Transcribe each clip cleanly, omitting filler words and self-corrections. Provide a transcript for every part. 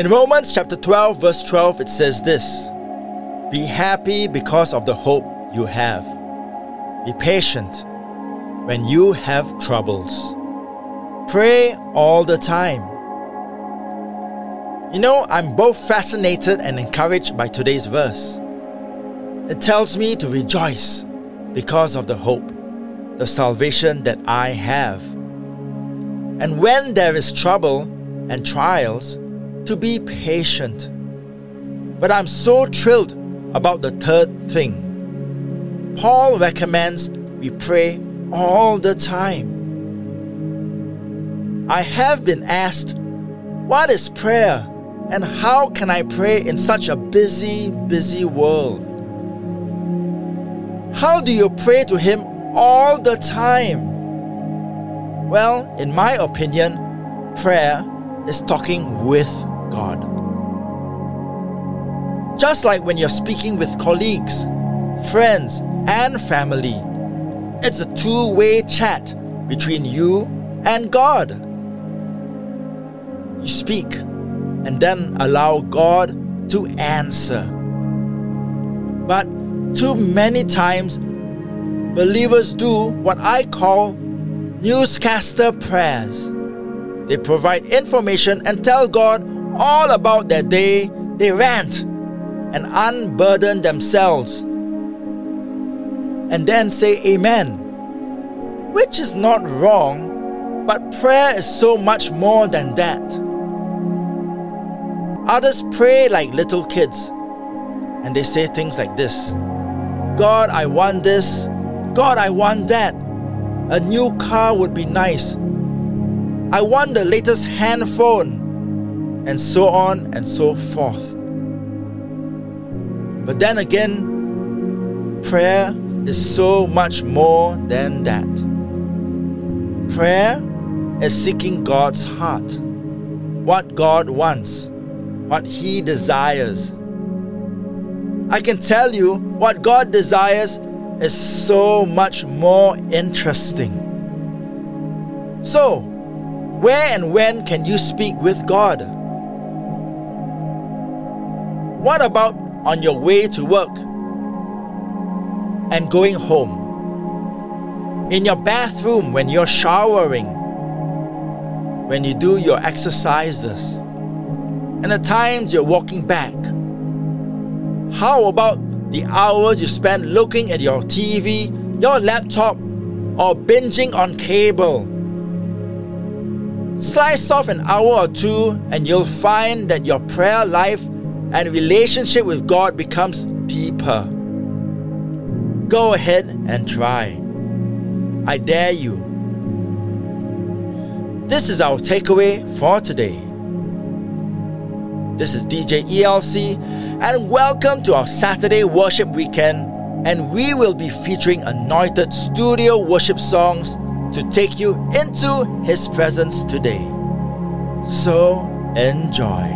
In Romans chapter 12, verse 12, it says this: "Be happy because of the hope you have. Be patient when you have troubles. Pray all the time." You know, I'm both fascinated and encouraged by today's verse. It tells me to rejoice because of the hope, the salvation that I have. And when there is trouble and trials, to be patient. But I'm so thrilled about the third thing. Paul recommends we pray all the time. I have been asked, what is prayer and how can I pray in such a busy world? How do you pray to Him all the time? Well, in my opinion, prayer is talking with God. Just like when you're speaking with colleagues, friends, and family, it's a two-way chat between you and God. You speak and then allow God to answer. But too many times, believers do what I call newscaster prayers. They provide information and tell God all about their day. They rant and unburden themselves and then say amen, which is not wrong, but prayer is so much more than that. Others pray like little kids and they say things like this: "God, I want this. God, I want that. A new car would be nice. I want the latest handphone," and so on and so forth. But then again, prayer is so much more than that. Prayer is seeking God's heart, what God wants, what He desires. I can tell you what God desires is so much more interesting. So, where and when can you speak with God? What about on your way to work and going home? In your bathroom when you're showering? When you do your exercises? And the times you're walking back? How about the hours you spend looking at your TV, your laptop, or binging on cable? Slice off an hour or two and you'll find that your prayer life and relationship with God becomes deeper. Go ahead and try. I dare you. This is our takeaway for today. This is DJ ELC, and welcome to our Saturday worship weekend, and we will be featuring anointed studio worship songs to take you into His presence today. So, enjoy.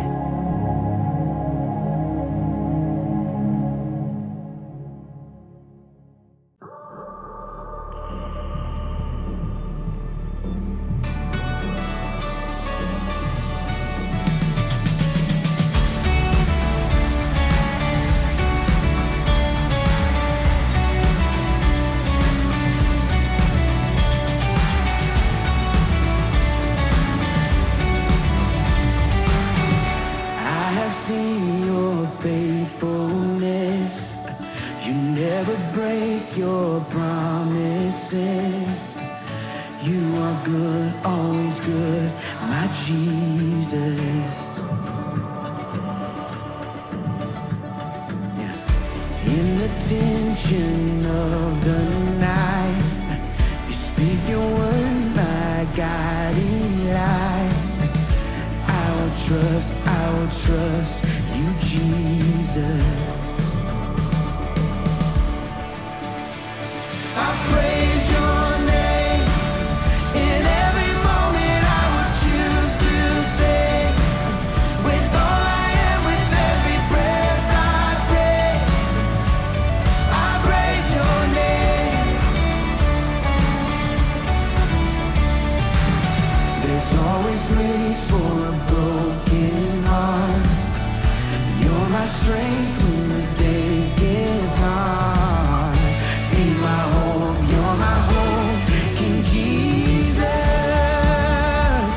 I will trust you, Jesus. I praise your name. In every moment I would choose to say, with all I am, with every breath I take, I praise your name. There's always grace for a broken heart. my strength when the day gets hard. Be my hope, you're my hope, King Jesus.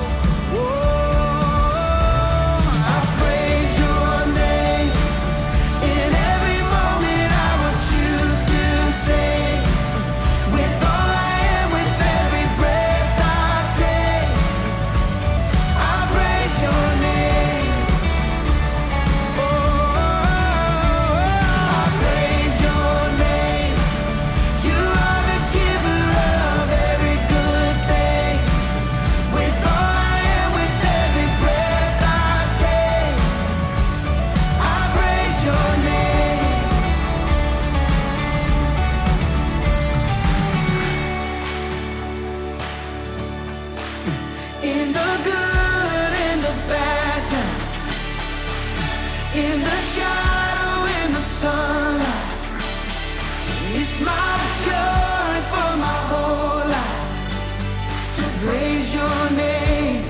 Oh, I praise your name. In every moment I will choose to say, with all I am, with every breath I take, I praise your name. I praise your name. You are the giver of every good thing. With all I am, with every breath I take, I praise your name. In the good and the bad times, in the shadow, in the sunlight, it's my joy for my whole life to praise your name.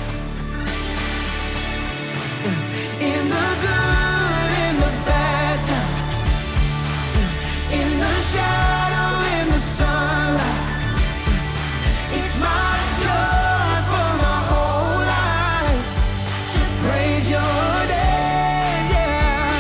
In the good and the bad times, in the shadow, in the sunlight, it's my joy for my whole life to praise your name. Yeah.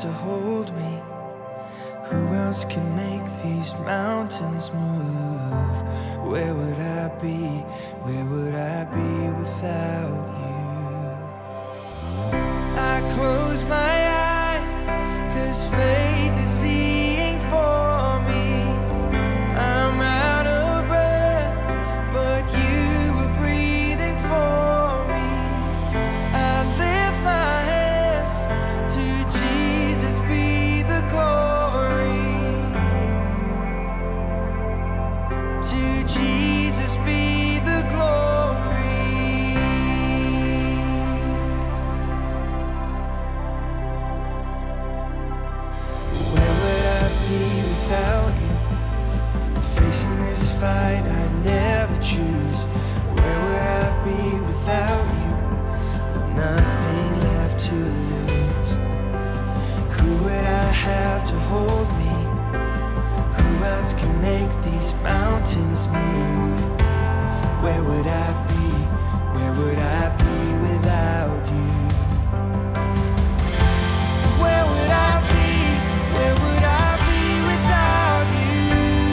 to hold me? Who else can make these mountains move? Where would I be? Where would I be without you? I close my eyes, 'cause faith is seeing for me. I'm out of breath, but you were breathing for me. I lift my hands to Jesus, be the glory. To Jesus be the glory. Where would I be without you? Facing this fight I'd never choose. Where would I be without you? With nothing left to lose. Who would I have to hold me? Who else can make these mountains move? Where would I be? Where would I be without you? Where would I be? Where would I be without you?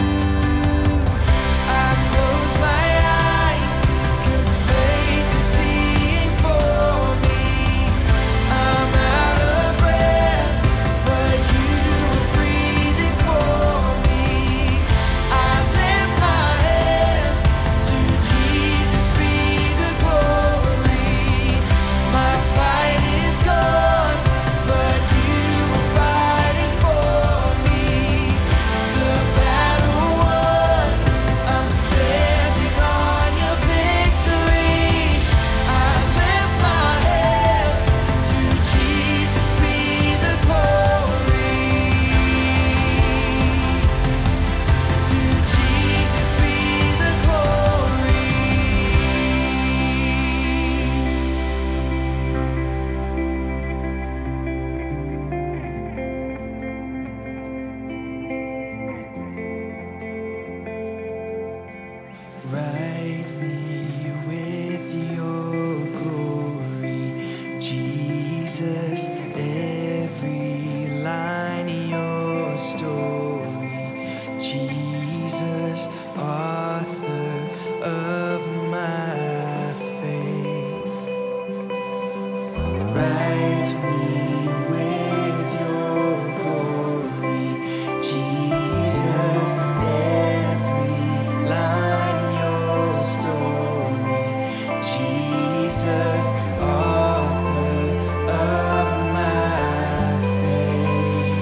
I close my eyes, 'cause faith is seeing for me. I'm out of breath, but you were breathing for me. I lift my hands to Jesus, be the glory. My fight is gone, but you were fighting for me. The battle won, I'm standing on your victory. I lift my hands to Jesus, be the glory. To Jesus be the glory. Write me with your glory, Jesus, every line of your story. Jesus, author of my faith. Write me with your glory, Jesus, every line in your story. Jesus, author of my faith.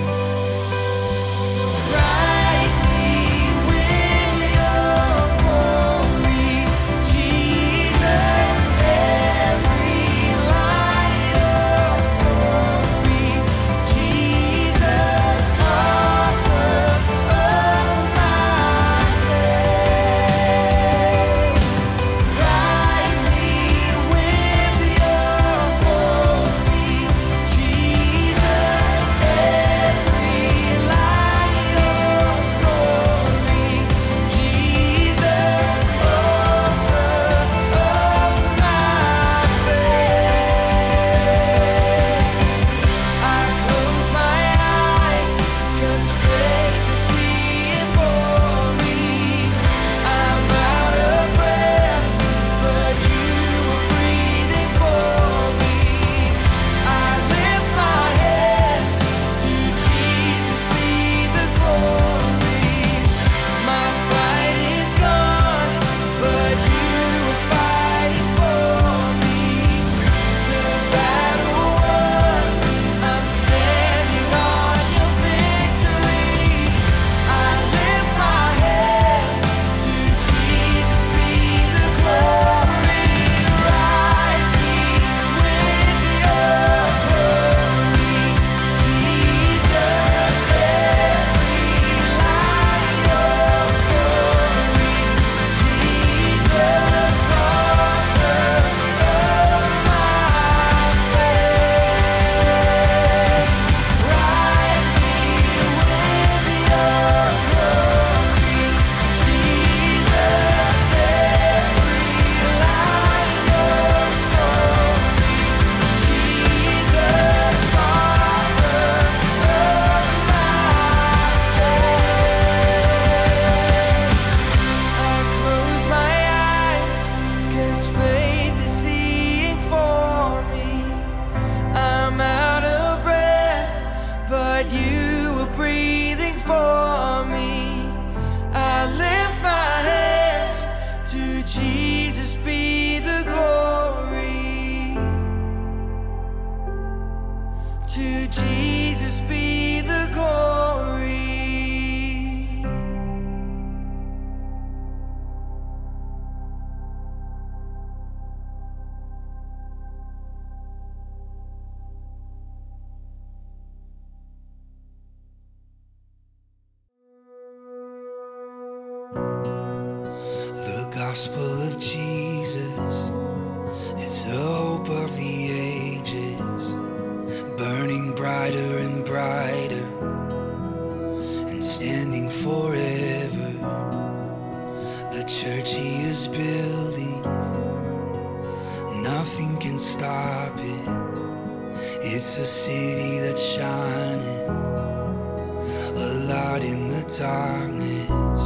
Write me with your glory, Jesus, every line in your story. gospel of Jesus is the hope of the ages, burning brighter and brighter and standing forever. The church he is building, nothing can stop it. It's a city that's shining, a light in the darkness.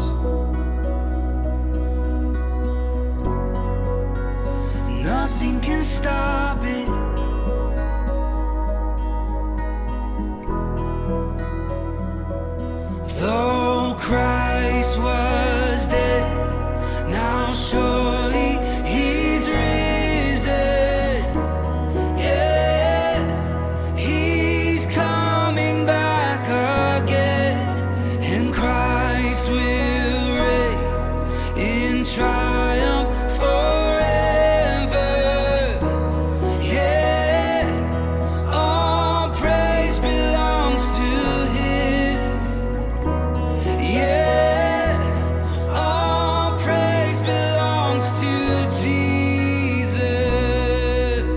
Nothing can stop it. Though Christ was dead, now surely he's risen. Yeah, he's coming back again, and Christ will reign in triumph forever. Yeah, all praise belongs to him. Yeah, all praise belongs to Jesus.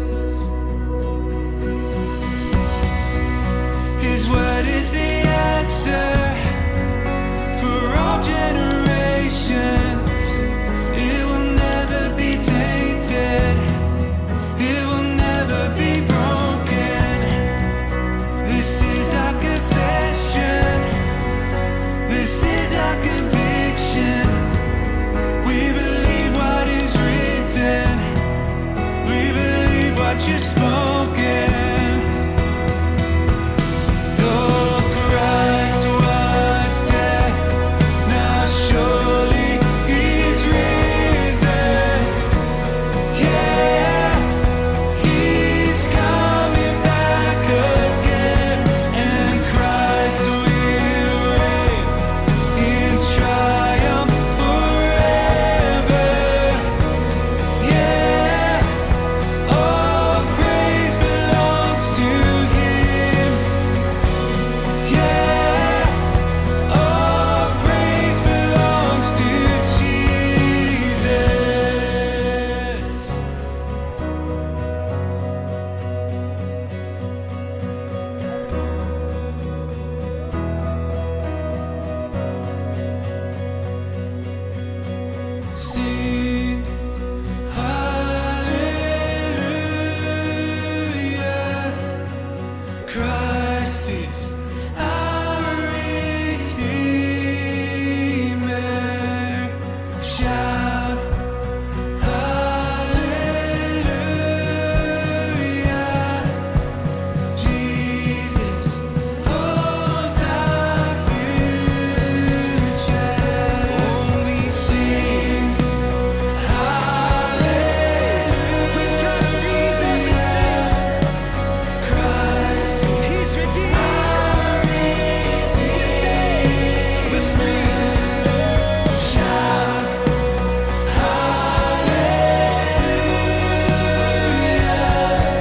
His word is the answer for all generations. It will never be tainted. It will never be broken. This is our confession. This is our conviction. We believe what is written. We believe what you've spoken. Though Christ was dead, now surely he's risen. Yeah, he's coming back again, and Christ will reign in triumph forever. Yeah, all praise belongs to him. Yeah, all praise belongs to Jesus. Sing hallelujah. Christ is our Redeemer. Shout hallelujah. Jesus holds our future. Oh, we sing hallelujah. We've got a reason to sing. Christ, he's redeemed. He's saved. We're free. Shout hallelujah.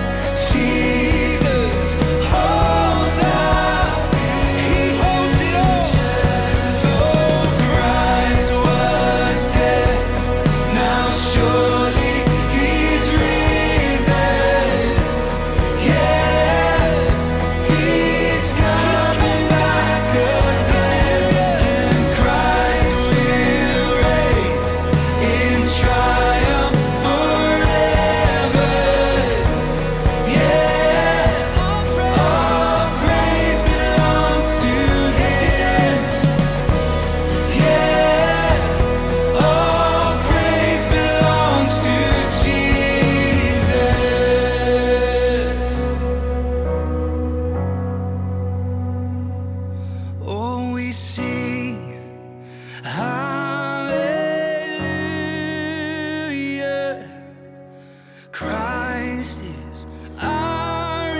Jesus holds our He holds it all. Though Christ was dead, now surely he's risen. Yeah, he's coming back again, and Christ will reign in triumph forever. Yeah, all praise belongs to him. Yeah, all praise belongs to Jesus. Oh, we sing hallelujah. Christ is our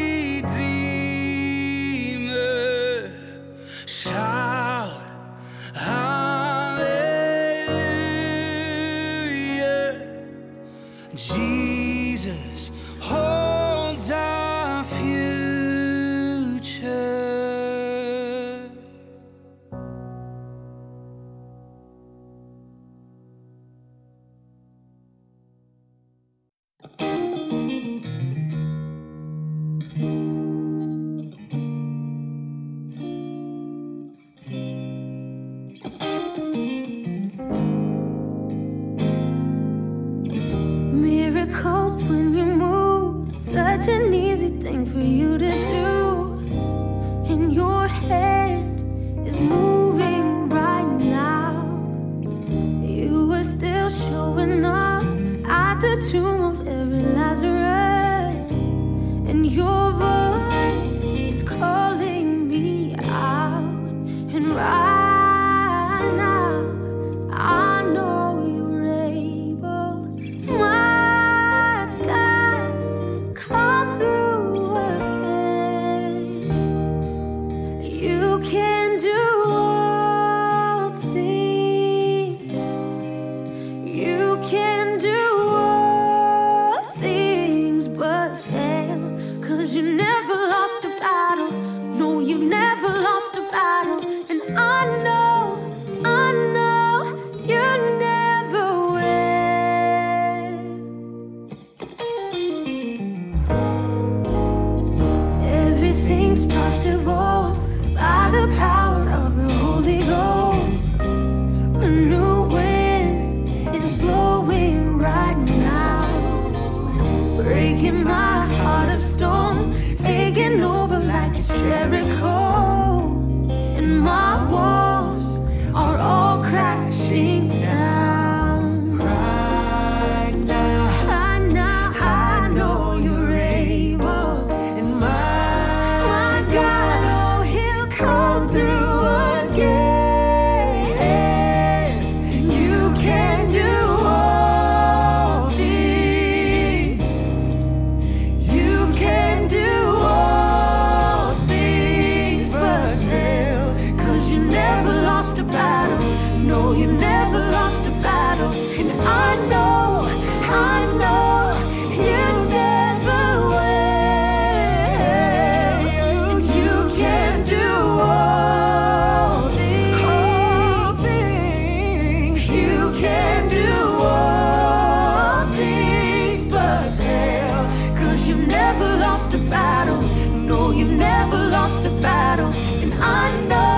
Redeemer. Shout hallelujah. Jesus holds our future. miracles when you move. Such an easy thing for you to do. And your hand is moving right now. You are still showing up at the tomb of every Lazarus. And your voice is calling me out. And right now, I know you're able. My God, come through again. You can do all things. You can do all things but fail. 'Cause you never lost a battle. No, you've never lost a battle. And I know you never will. Everything's possible by the power of the Holy Ghost. A new wind is blowing right now, breaking my heart of stone, taking over like a Jericho. And my walls are all crashing down. Right now, I know you're able. And my God, oh, he'll come through again. You can do all things. You can do all things but fail. 'Cause you never lost a battle. No, you never lost a battle. And I know you never will. You can do all things. You can do all things but fail. 'Cause you never lost a battle. No, you never lost a battle. And I know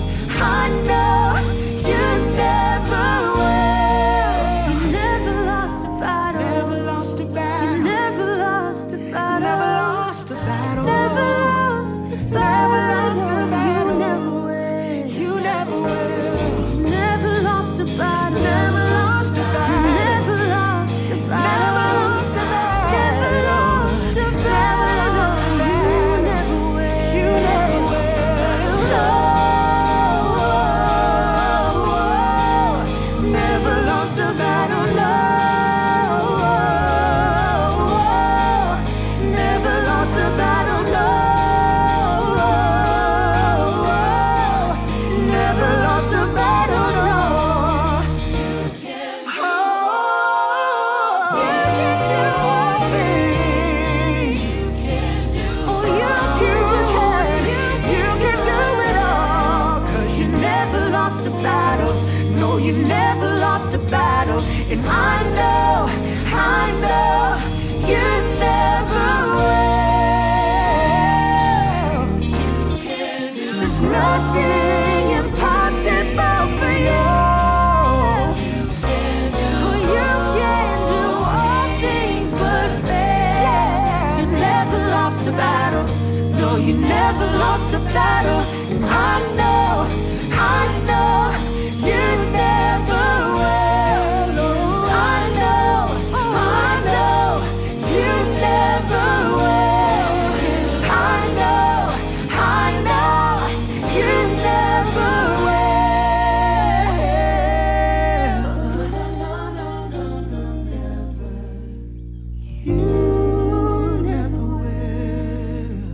you never will. You never lost a battle. Never lost a battle. You never lost a battle. Never lost a battle. Never lost a battle. Never lost a battle. You never will. You never will. Never lost a battle. Never lost a battle. Never lost a battle. Never lost a battle. Never lost a battle. Never lost a battle. You never will. You never will. No. Never lost a battle, no. Never lost a battle, no. Never lost a battle, no. Oh, you can do all things. Oh, you can do it all. 'Cause you never lost a battle. No, you never lost a battle. And I know you never will. There's nothing impossible for you. Oh, you can do all things but fail. You never lost a battle. No, you never lost a battle. And I know you never will. 'Cause I know you never will. 'Cause I know you never will. You never will.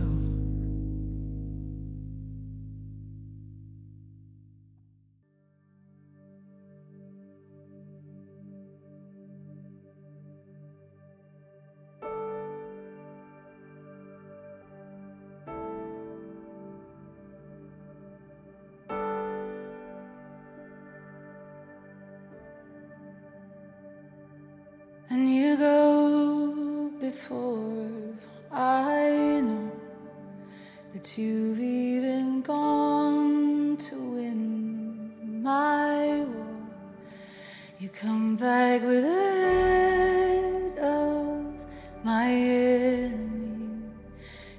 And you go before I know that you've even gone to win my war. You come back with a head of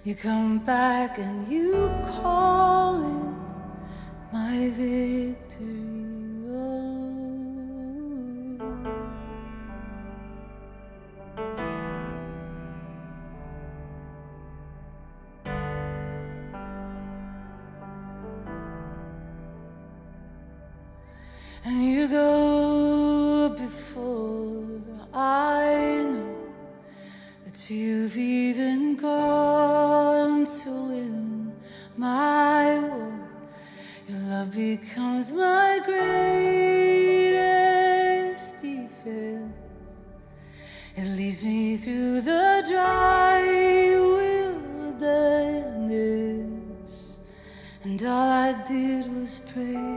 You come back and you call it my victory. And you go before I know that you've even gone to win my war. Your love becomes my greatest defense. It leads me through the dry wilderness, and all I did was pray.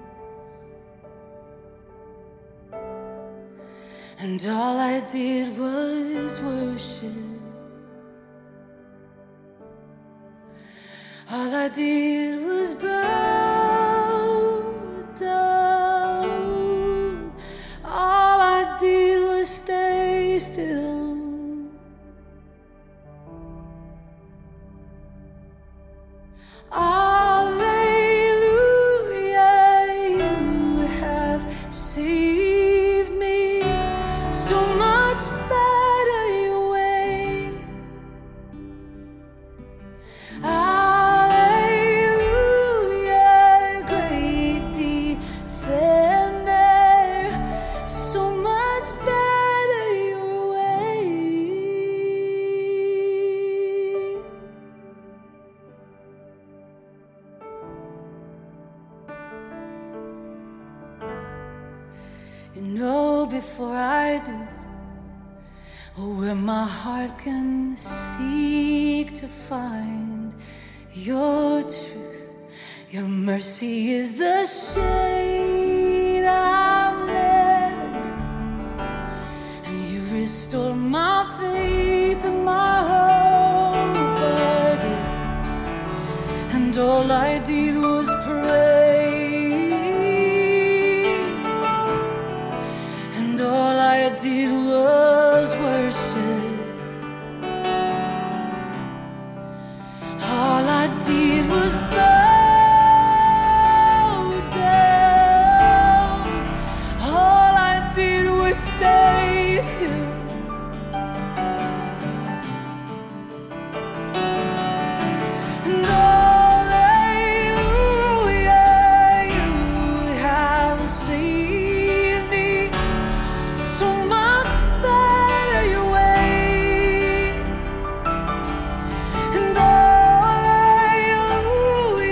And all I did was worship. All I did was bow down. All I did was stay still. Alleluia, you have saved me. So much better your way. Alleluia, great defender. So much better your way. You know before I do, where my heart can seek to find your truth. Your mercy is the shade I'm living in, and you restore my faith and my hope again. And all I did was pray, and all I did was worship. All I did was bow down. All I did was stay still. And hallelujah, you have saved me. So much better your way. And hallelujah,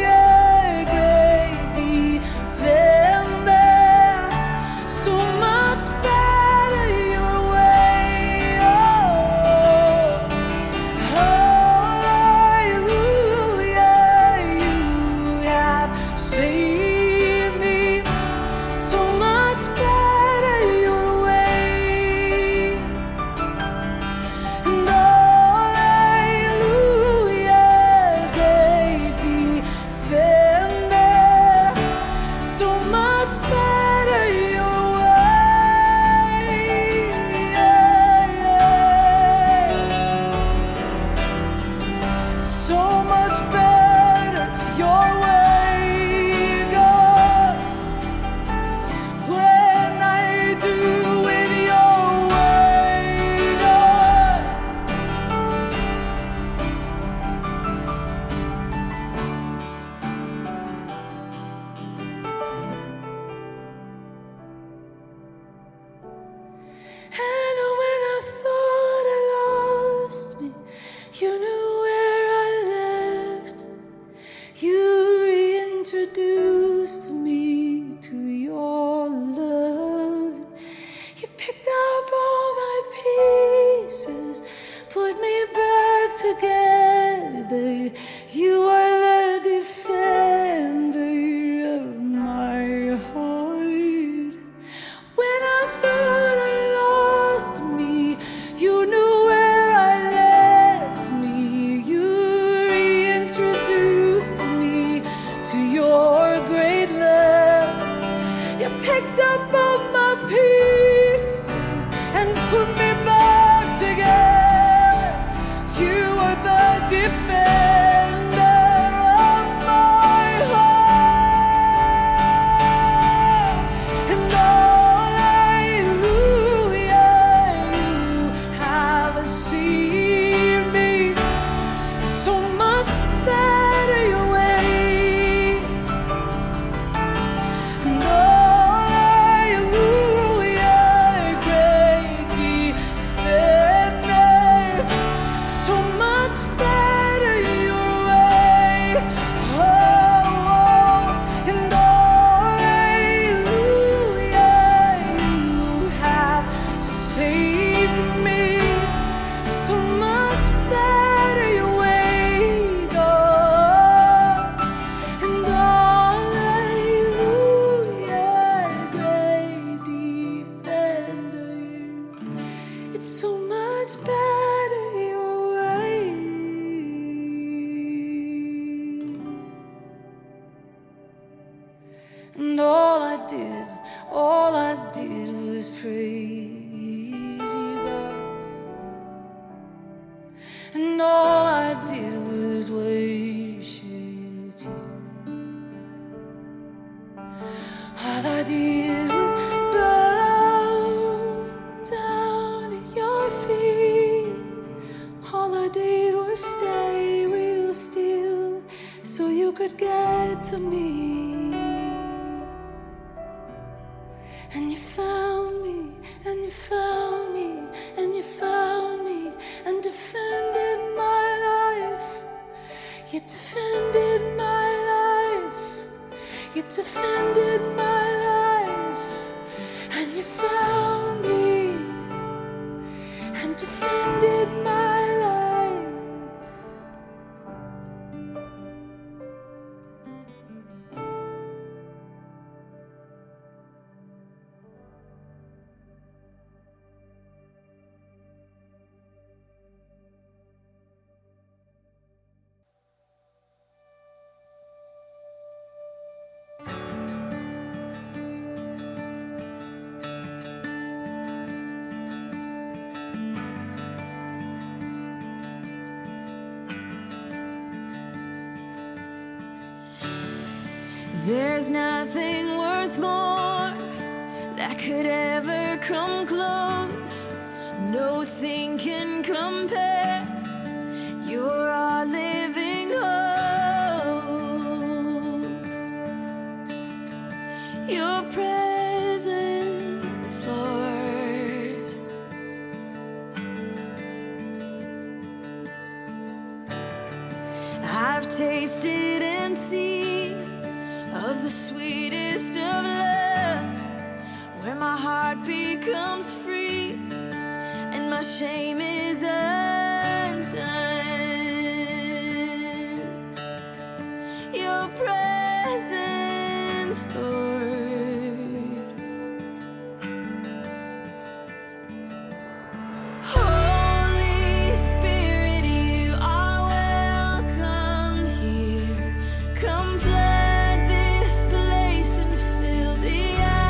could get to me. And you found me, and you found me, and you found me, and defended my life. You defended my life. You defended my life. And you found me, and defended my life. There's nothing worth more that could ever come close. Nothing can compare. You're our living hope. Your presence, Lord. I've tasted and seen of the sweetest of loves, where my heart becomes free and my shame is undone. Your presence, Lord. Holy Spirit, you are welcome here. Come flood this place and fill the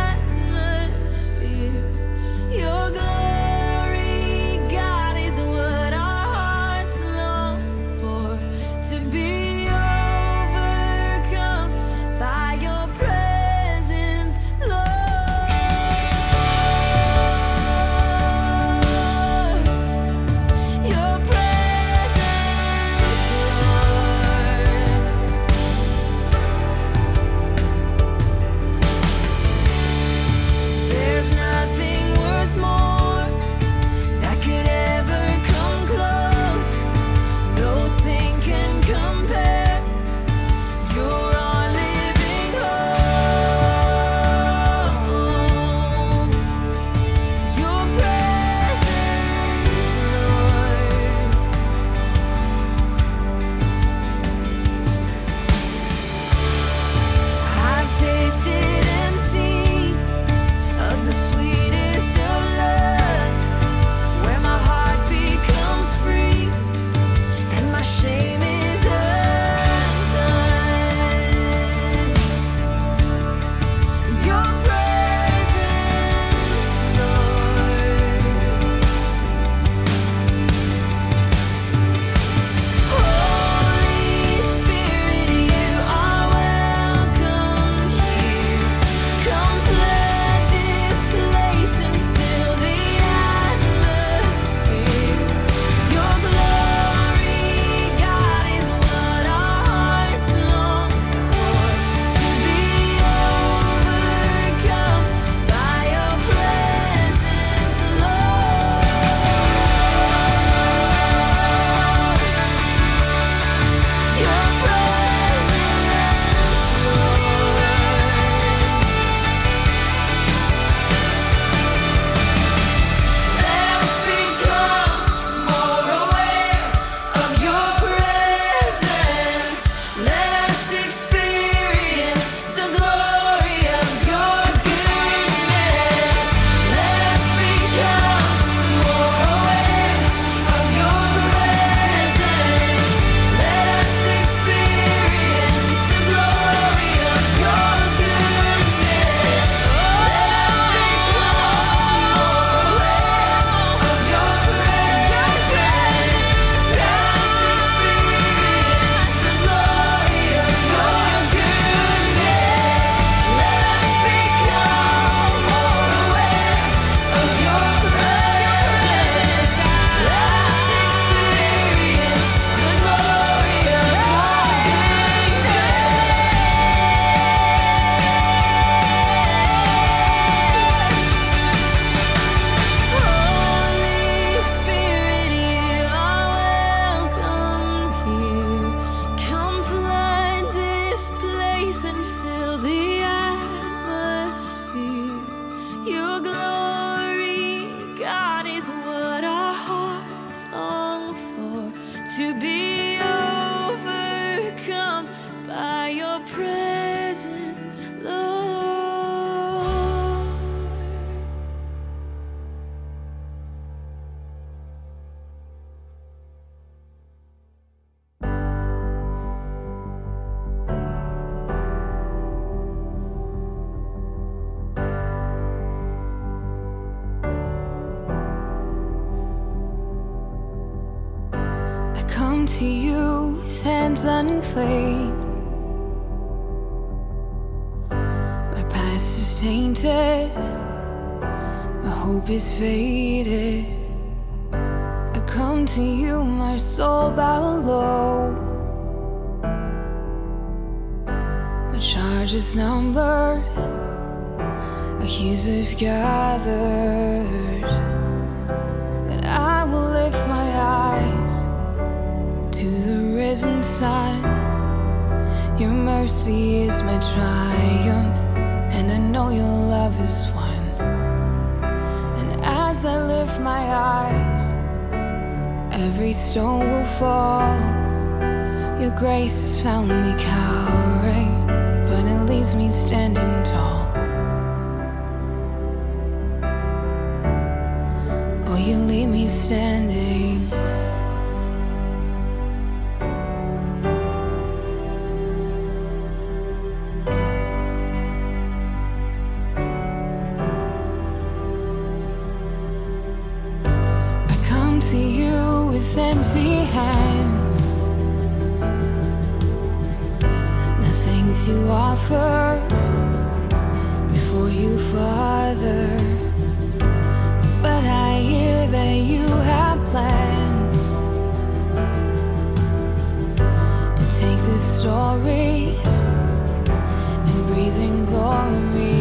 atmosphere. Your glory, God, is what to be overcome by your presence, Lord. Come to you with hands unclean. My past is tainted, my hope is faded. I come to you, my soul bowed low. My charge is numbered, accusers gathered, but I will lift my eyes to the risen sun. Your mercy is my triumph, and I know your love is one. And as I lift my eyes, every stone will fall. Your grace has found me cowering, but it leaves me standing tall. Oh, you leave me standing. To you with empty hands, nothing to offer before you, Father. But I hear that you have plans to take this story and breathe in glory.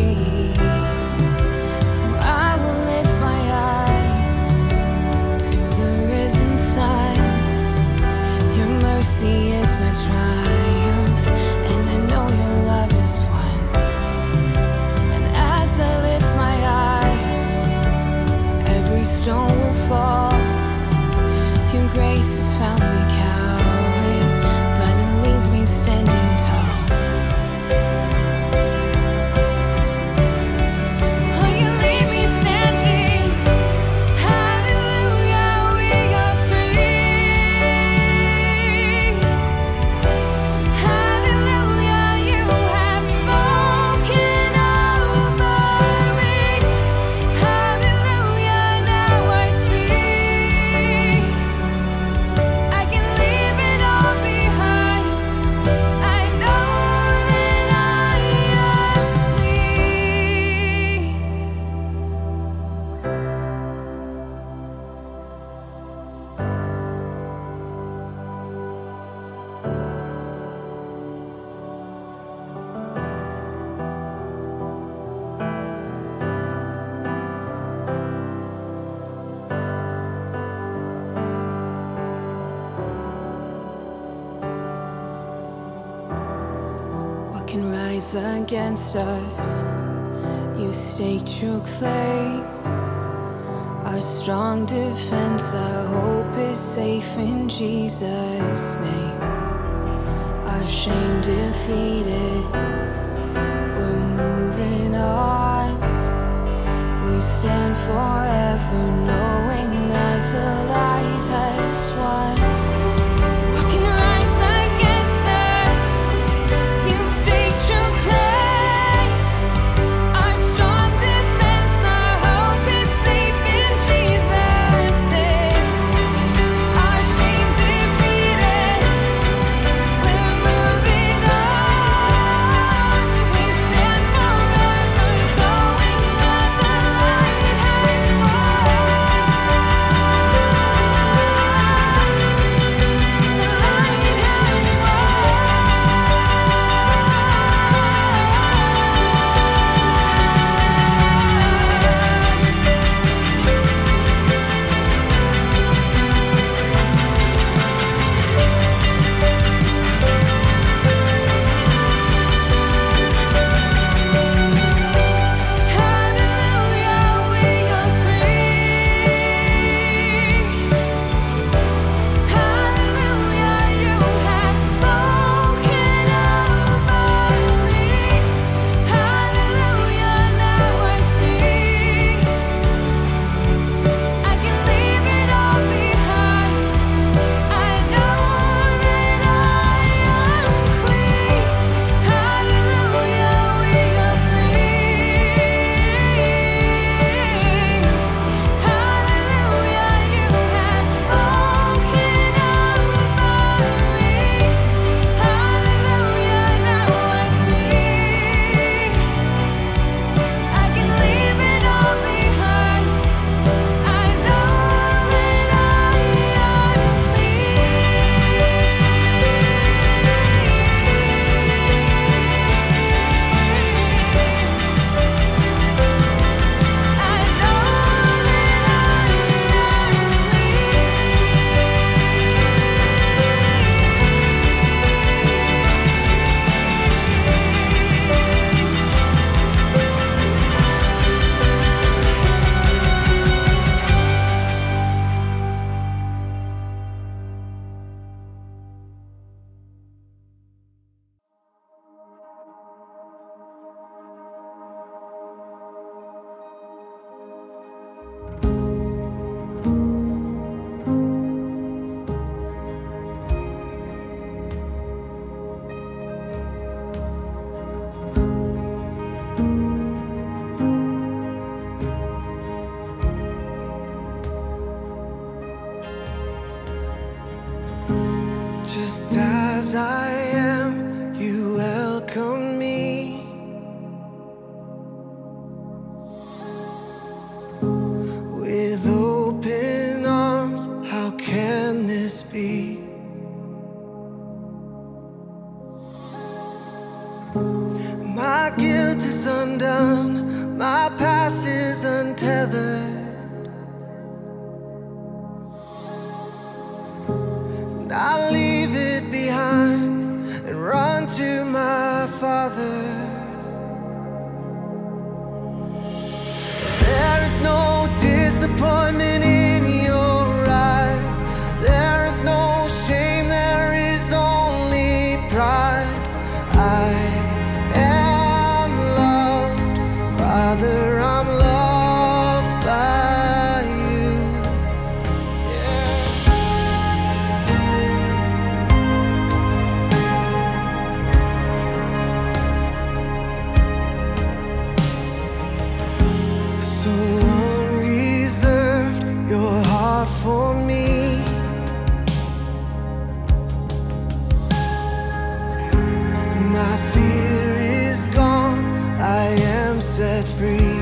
Is my triumph, and I know your love is one. And as I lift my eyes, every stone will fall. Your grace has found me cowering, but it leaves me standing tall. Oh, you leave me standing. Hallelujah, we are free. Can rise against us. You staked your claim. Our strong defense, our hope is safe in Jesus' name. Our shame defeated, we're moving on. We stand forever knowing that the light has won. What can rise against us? You staked your claim. Our strong defense, our hope is safe in Jesus' name. Our shame defeated, we're moving on. We stand forever knowing that the light has won. can this be? My guilt is undone, my past is untethered, and I leave it behind and run to my Father. There is no disappointment in your eyes. There is no shame, there is only pride. I am loved, Father, I'm loved by you. So unreserved, your heart for me. My fear is gone, I am set free.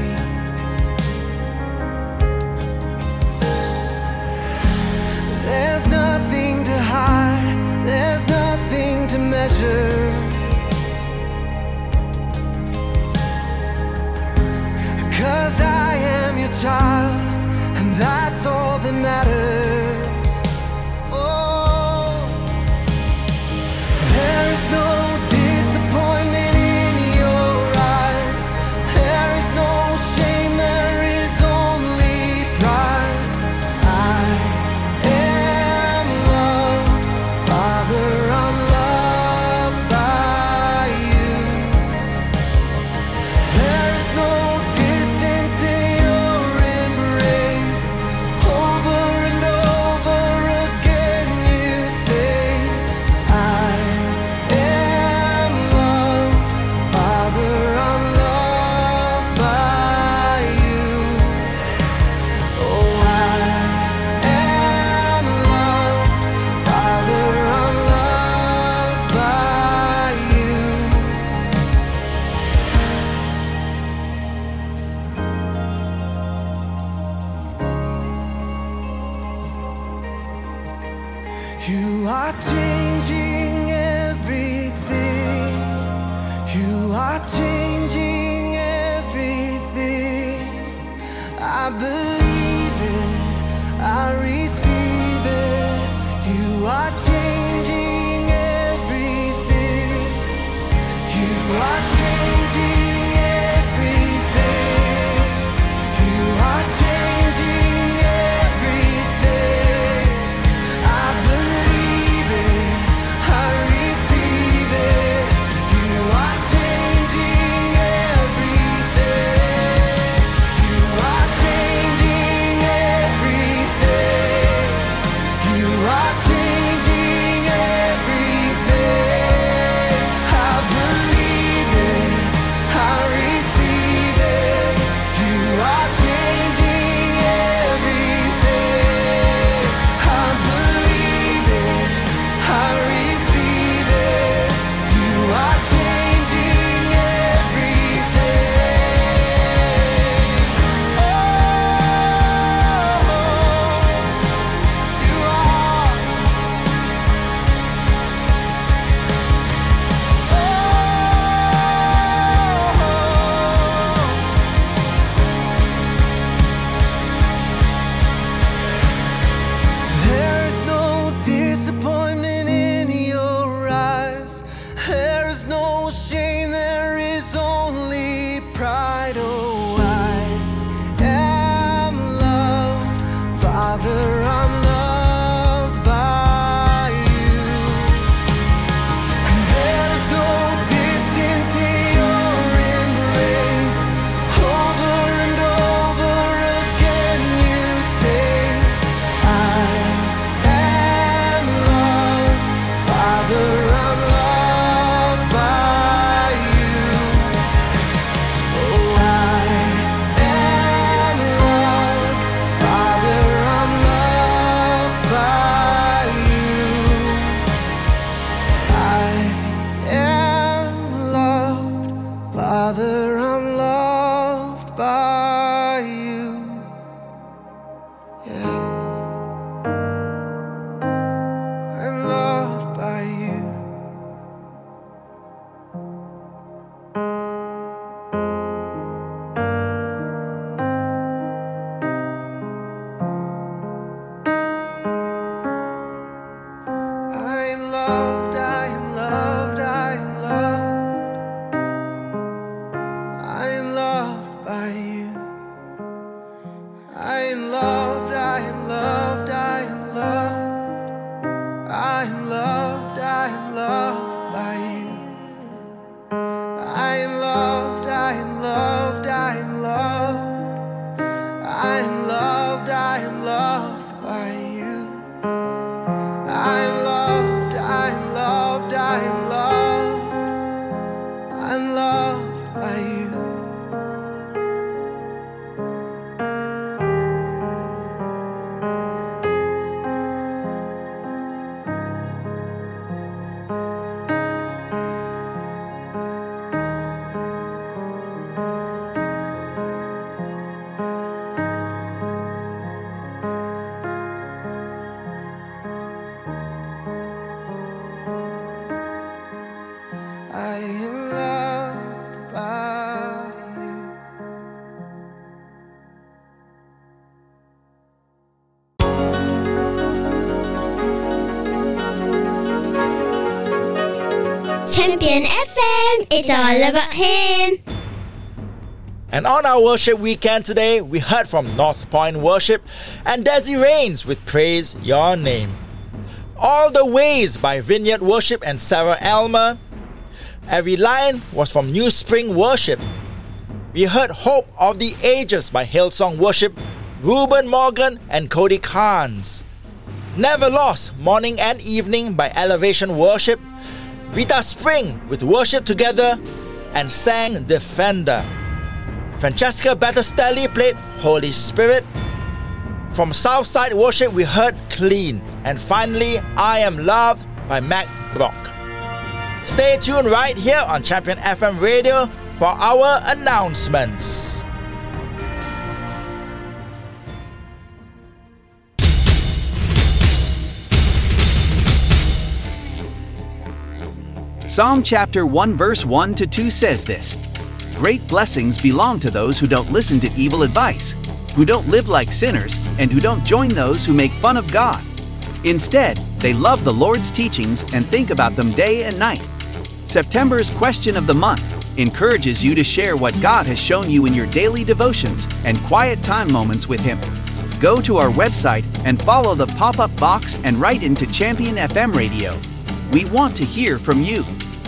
There's nothing to hide, there's nothing to measure. 'Cause I am your child, and that's all that matters. Oh, there is no disappointment in your eyes. There is no shame, there is only pride. I am loved, Father, I'm loved by you. There is no distance in your embrace. Over and over again you say, I am loved, Father, I'm loved by you. Oh, I am loved, Father, I'm loved by you. You are changing everything. You are changing everything. I believe it, I receive it. You are changing everything. You are changing everything. You are changing everything. I believe it, I receive it. You are changing everything. You are changing Champion FM, it's all about Him. And on our worship weekend today, we heard from North Point Worship and Desi Rains with Praise Your Name. All the Ways by Vineyard Worship and Sarah Elmer. Every Line was from New Spring Worship. We heard Hope of the Ages by Hillsong Worship, Reuben Morgan and Cody Carnes. Never Lost, Morning and Evening by Elevation Worship. Rita Spring with Worship Together and sang Defender. Francesca Battistelli played Holy Spirit. From Southside Worship we heard Clean. And finally, I Am Loved by Mac Brock. Stay tuned right here on Champion FM Radio for our announcements. Psalm chapter 1 verse 1 to 2 says this: Great blessings belong to those who don't listen to evil advice, who don't live like sinners, and who don't join those who make fun of God. Instead, they love the Lord's teachings and think about them day and night. September's question of the month encourages you to share what God has shown you in your daily devotions and quiet time moments with Him. Go to our website and follow the pop-up box and write into Champion FM Radio. We want to hear from you.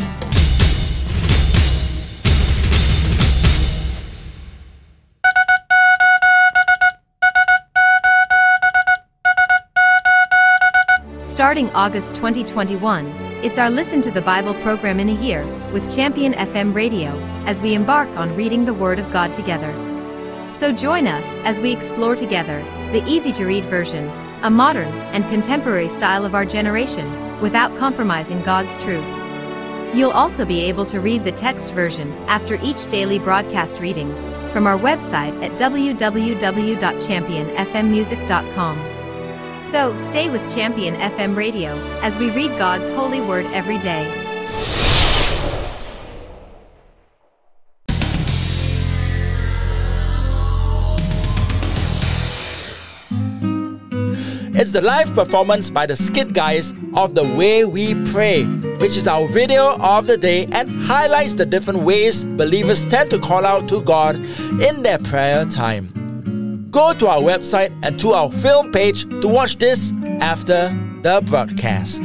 Starting August 2021, it's our Listen to the Bible program in a year with Champion FM Radio as we embark on reading the Word of God together. So join us as we explore together the easy-to-read version, a modern and contemporary style of our generation, without compromising God's truth. You'll also be able to read the text version after each daily broadcast reading from our website at www.championfmmusic.com. So stay with Champion FM Radio as we read God's holy word every day. It's the live performance by the Skit Guys of The Way We Pray, which is our video of the day and highlights the different ways believers tend to call out to God in their prayer time. Go to our website and to our film page to watch this after the broadcast.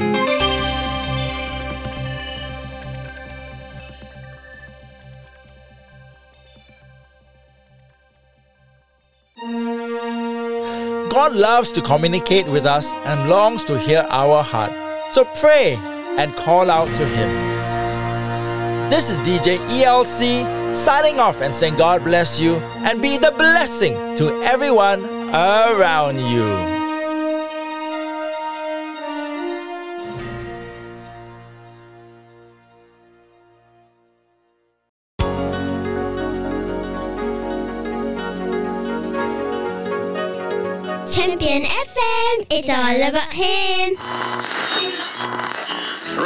God loves to communicate with us and longs to hear our heart. So pray and call out to Him. This is DJ ELC signing off and saying God bless you and be the blessing to everyone around you. Champion FM, it's all about Him.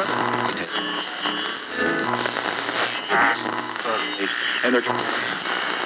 Energy.